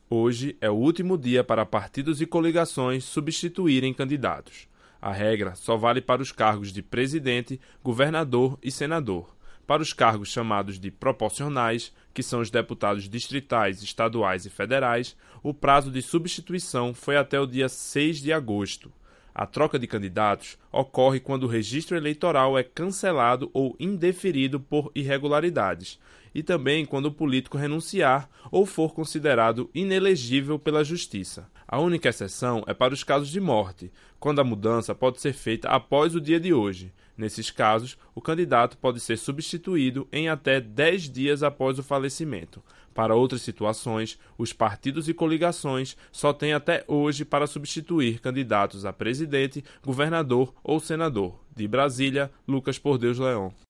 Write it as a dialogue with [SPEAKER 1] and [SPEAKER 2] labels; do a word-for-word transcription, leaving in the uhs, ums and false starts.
[SPEAKER 1] Hoje é o último dia para partidos e coligações substituírem candidatos. A regra só vale para os cargos de presidente, governador e senador. Para os cargos chamados de proporcionais, que são os deputados distritais, estaduais e federais, o prazo de substituição foi até o dia seis de agosto. A troca de candidatos ocorre quando o registro eleitoral é cancelado ou indeferido por irregularidades, e também quando o político renunciar ou for considerado inelegível pela Justiça. A única exceção é para os casos de morte, quando a mudança pode ser feita após o dia de hoje. Nesses casos, o candidato pode ser substituído em até dez dias após o falecimento. Para outras situações, os partidos e coligações só têm até hoje para substituir candidatos a presidente, governador ou senador. De Brasília, Lucas Por Deus Leão.